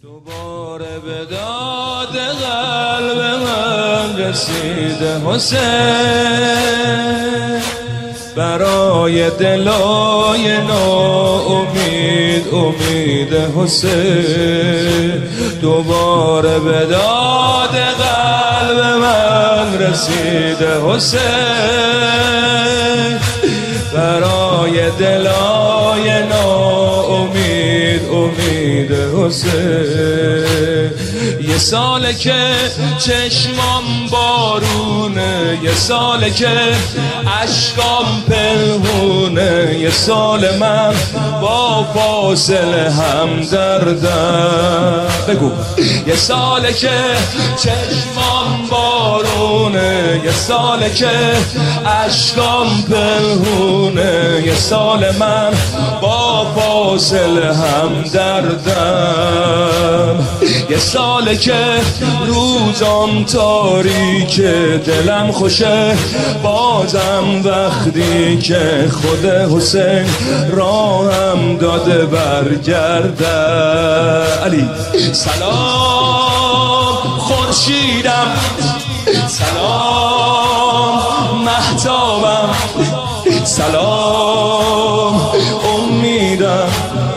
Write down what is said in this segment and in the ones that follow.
دوباره به داد قلب من رسیده حسین، برای دلای ناامید امید حسین. دوباره به داد قلب من رسیده حسین، برای دلای ناامید امید حسین. یه ساله که چشمام بارونه، یه ساله که اشکام پنهونه، یه سال من با فاصله همدردم. بگو یه ساله که چشمام بارونه، یه ساله که اشکام پنهونه، یه سال من با فاصله همدردم. یه ساله که روزام تاریکه، دلم خوشه بازم وقتی که خود حسین راهم داده برگرده. علی سلام خورشیدم، سلام مهتابم، سلام امیدم،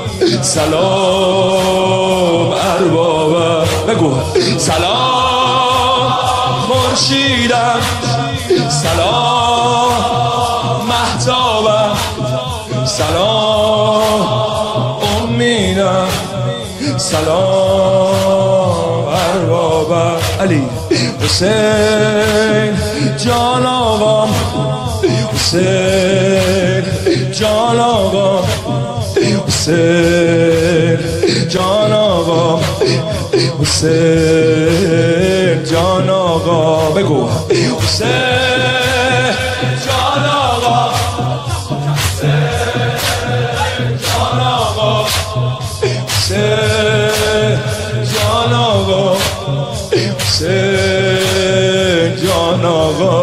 سلام اربابم. بگو سلام خورشیدم، سلام مهتابم، سلام امیدم، سلام اربابم. علی حسین جان آقام، حسین جان آقام، حسین جان آقام، حسین جان آقا. بگو حسین جان آقا، حسین جان آقا، حسین جان آقا، حسین جان آقا،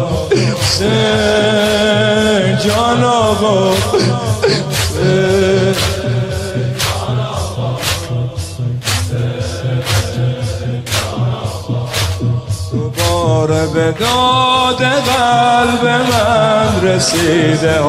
حسین جان آقا. دوباره به داد قلب من رسیده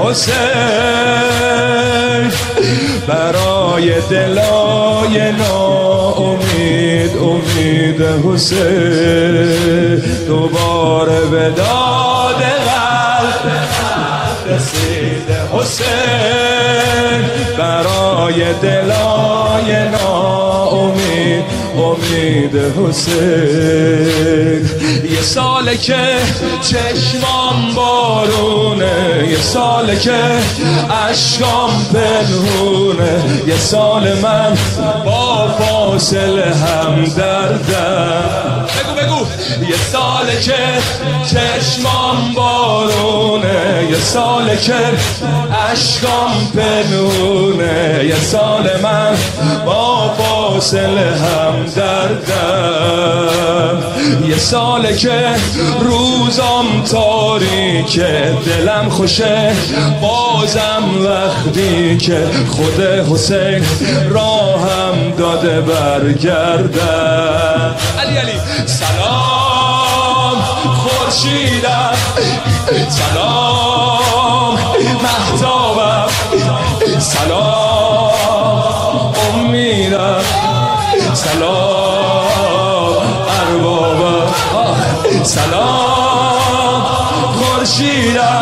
حسین، برای دلای ناامید امید حسین. دوباره به داد قلب من رسیده حسین، برای دلای ناامید امید حسین. یه ساله که چشمام بارونه، یه ساله که اشکام پنهونه، یه سال من با فاصله همدردم. بگو بگو یه ساله که چشمام بارونه، یه ساله که اشکام پنهونه، یه سال من با فاصله همدردم. یه ساله که روزام تاریکه، دلم خوشه بازم وقتی که خود حسین راهم داده برگردم. علی علی سلام خورشیدم، سلام مهتابم، سلام امیدم، سلام اربابم، سلام خورشیدم،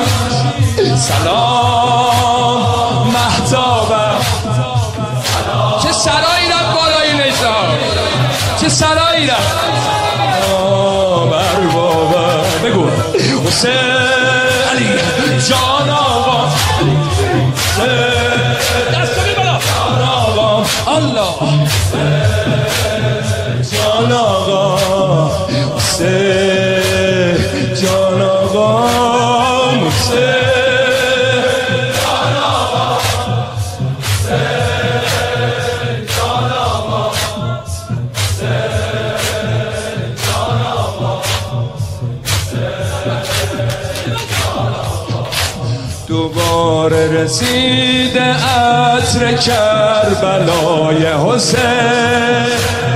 سلام مهتابم. چه سرایی رفت بالای نظام، چه سرایی رفت. سلام اربابم. بگو حسین علی جان آقا، دستو بی بالا جان آقا، الله جان آقا، حسین جان آقا، حسین جان آقا، حسین جان آقا، حسین جان آقا. دوباره رسید عصر کربلای حسین،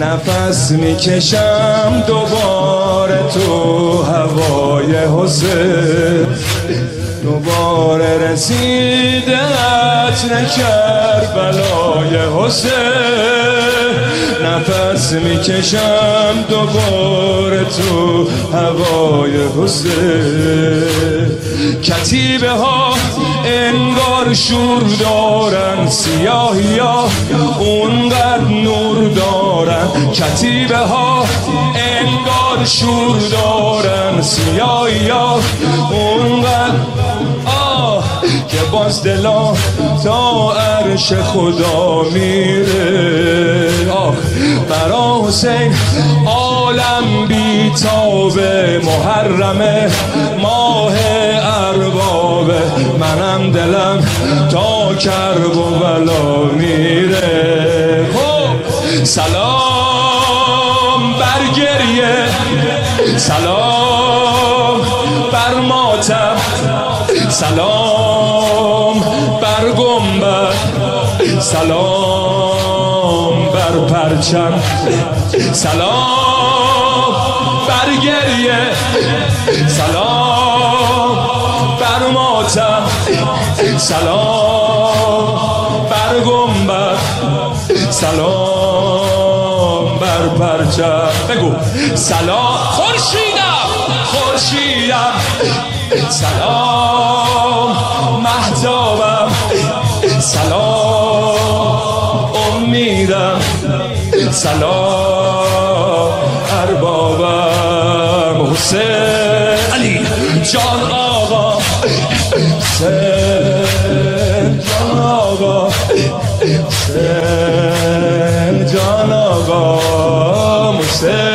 نفس میکشم دوباره تو هوای حسین، دوباره رسیده عطر کربلای حسین، نفس میکشم دوباره تو هوای حسین. کتیبه ها انگار شور دارن، سیاهی ها اونقدر نور دارن. کتیبه ها انگار شور دارن، سیاهی ها اونقدر که باز دلا تا عرش خدا میره. برا حسین عالم بیتاب، محرم ماه اربابه، منم دلم تا کرب و بلا میره. سلام بر گریه، سلام بر ماتم، سلام بر گنبد، سلام بر پرچم، سلام بر گریه، سلام بر ماتم، سلام بر گنبد، سلام بر پرچم. بگو سلام خورشیدم، خورشیدم، سلام مهتابم، سلام امیدم، سلام اربابم. حسین علی جان آقا، حسین جان آقا، حسین جان آقا، حسین